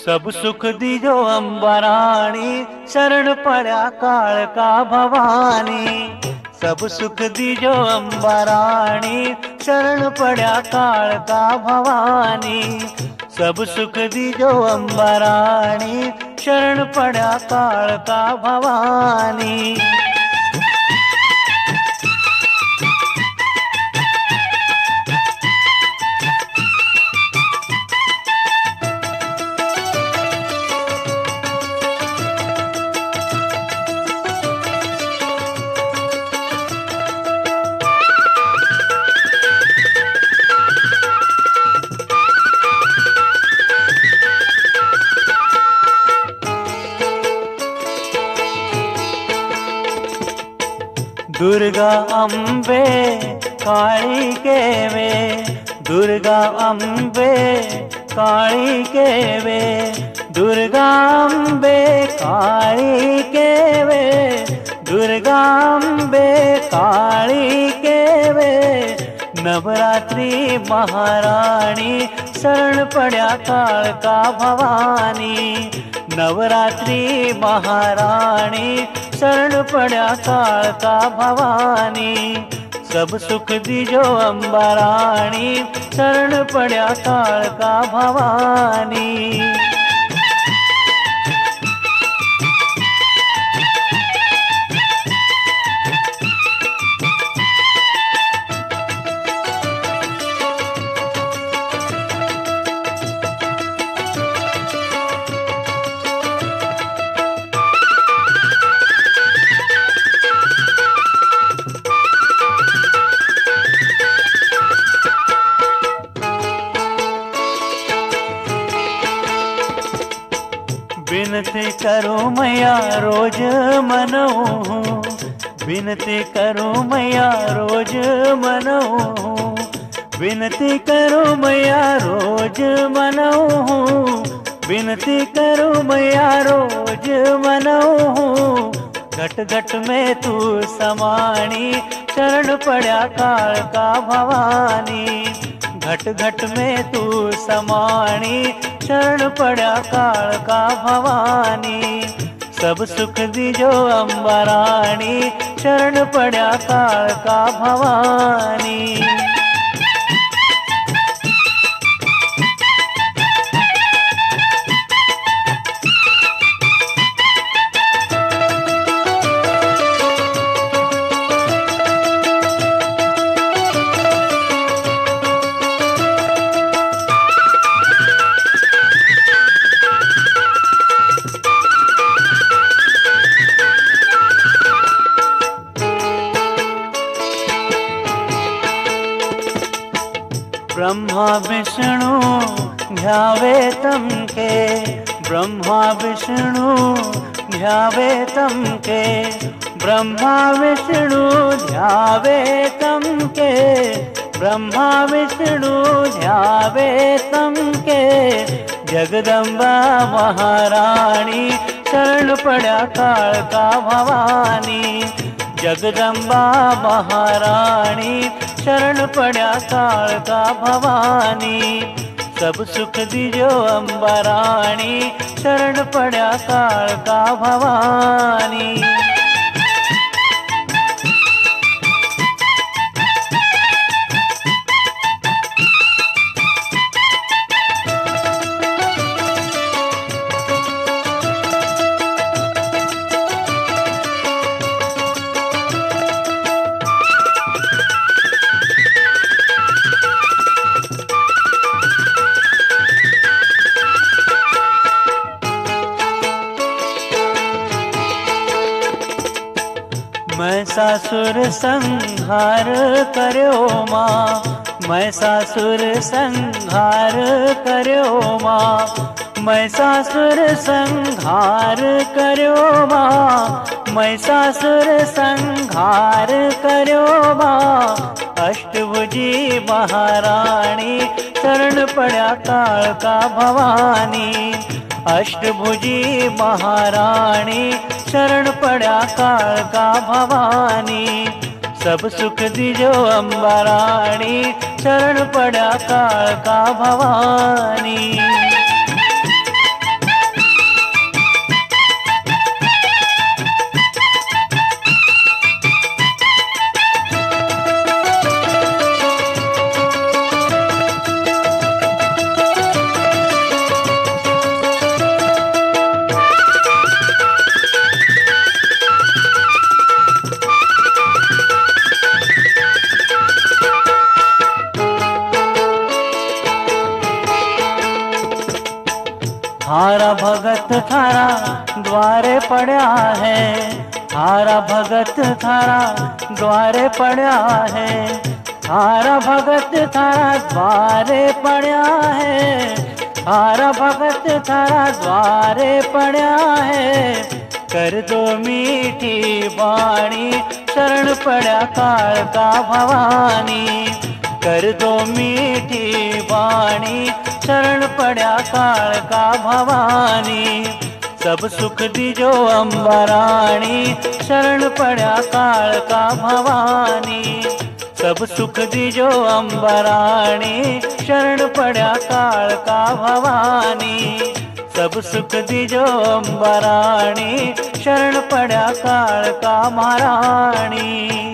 सब सुख दीजो अंबराणी, शरण पड़ा काल का भवानी। सब सुख दीजो अंबराणी, शरण पड़ा काल का भवानी। सब सुख दीजो अंबराणी, शरण पड़ा काल का भवानी। दुर्गा अम्बे काली के वे, दुर्गा अम्बे काली के वे, दुर्गा अम्बे काली के वे, दुर्गा अम्बे काली के वे। नवरात्रि महारानी, शरण पड़ा काल का भवानी। नवरात्रि महारानी, शरण पड़ा काल का भवानी। सब सुख दीजो अंबराणी, शरण पड़ा काल का भवानी। विनती करूं मैया रोज मनऊं, विनती करूं मैया रोज मनऊं, विनती करूं मैया रोज मनऊं, विनती करूं मैया रोज मनऊं। घट घट में तू समाणी, शरण पड़ा काल का भवानी। घट घट में तू समाणी, शरण पड़ा काल का भवानी। सब सुख दीजो अंबराणी, शरण पड़ा काल का भवानी। ब्रह्मा विष्णु ध्यावे तम के, ब्रह्मा विष्णु ध्यावे तम के, ब्रह्मा विष्णु ध्यावे तम के, ब्रह्मा विष्णु ध्यावे तम के। जगदम्बा महारानी, शरण पड़ा काल का भवानी। जगदम्बा महारानी, शरण पड़ा काल का भवानी। सब सुख दीजो अंबराणी, शरण पड़ा काल का भवानी। महिषासुर संहार कर्यो मां, महिषासुर संहार कर्यो मां, महिषासुर संहार कर्यो मां, महिषासुर संहार कर्यो मां। अष्टभुजी महारानी, शरण पड़ा काल का भवानी। अष्टभुजी महारानी, शरण पड़ा काल का भवानी। सब सुख दीजो अंबराणी, शरण पड़ा काल का भवानी। हारा भगत थारा द्वारे पड़ा है, हारा भगत थारा द्वारे पड़ा है, हारा भगत थारा द्वारे पड़ा है, हारा भगत थारा द्वारे पड़ा है। कर दो मीठी वाणी शरण पड़ा काल का भवानी, कर दो मीठी वाणी शरण पड़ा काल का भवानी। सब सुख दीजो अम्बराणी शरण पड़ा काल का भवानी, सब सुख दीजो अम्बराणी शरण पड़ा काल का भवानी, सब सुख दीजो अम्बराणी शरण पड़ा काल का महाराणी।